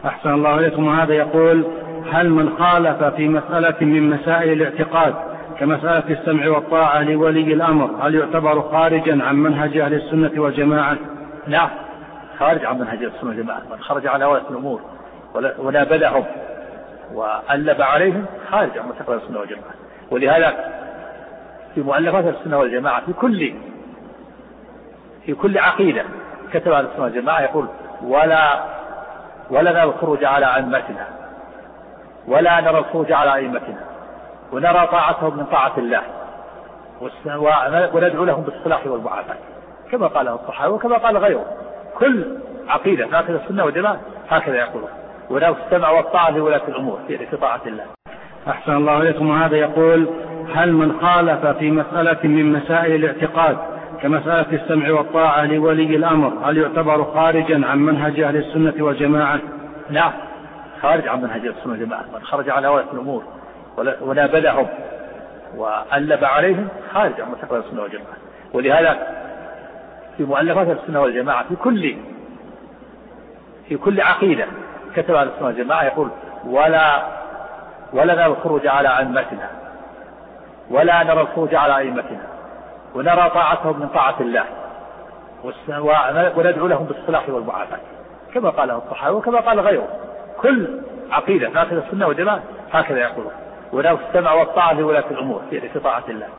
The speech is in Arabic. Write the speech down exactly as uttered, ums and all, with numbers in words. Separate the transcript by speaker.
Speaker 1: أحسن الله إليكم. هذا يقول: هل من خالف في مسألة من مسائل الاعتقاد كمسألة السمع والطاعة لولي الأمر هل يعتبر خارجا عن منهج أهل السنة والجماعة؟
Speaker 2: نعم، خارج عن منهج السنة والجماعة. من خرج على ولاة الأمور ونابذهم وألب عليهم خارج عن منهج السنة والجماعة. ولهذا في مؤلفات السنة والجماعة في كل في كل عقيدة كتب على السنة والجماعة يقول: ولا ولا نرى الخروج على أئمتنا، ولا نرى الخروج على أئمتنا، ونرى طاعتهم من طاعة الله، وندعو لهم بالصلاح والمعافاة، كما قاله الصحابة وكما قال غيره. كل عقيدة هكذا السنة والجماعة هكذا يقولون: ونرى السمع والطاعة لولاة الأمور في طاعة الله.
Speaker 1: أحسن الله إليكم. هذا يقول: هل من خالف في مسألة من مسائل الاعتقاد كمسألة السمع والطاعة لولي الأمر هل يعتبر خارجا عن منهج أهل السنة والجماعة؟
Speaker 2: نعم، خارج عن منهج السنة والجماعة. من خرج على ولاة الأمور ونابذهم وألب عليهم خارج عن منهج السنة والجماعة. ولهذا في مؤلفات السنة والجماعة في كل في كل عقيدة كتب على السنة والجماعة يقول: ولا ولا نرى الخروج على أئمتنا، ولا نرى الخروج على أئمتنا، ونرى طاعتهم من طاعة الله، وندعو لهم بالصلاح والمعافاة، كما قاله الصحابة وكما قال غيره. كل عقيدة هكذا السنة والجماعة هكذا يقولون: ونرى السمع والطاعة لولاة الأمور في طاعة الله.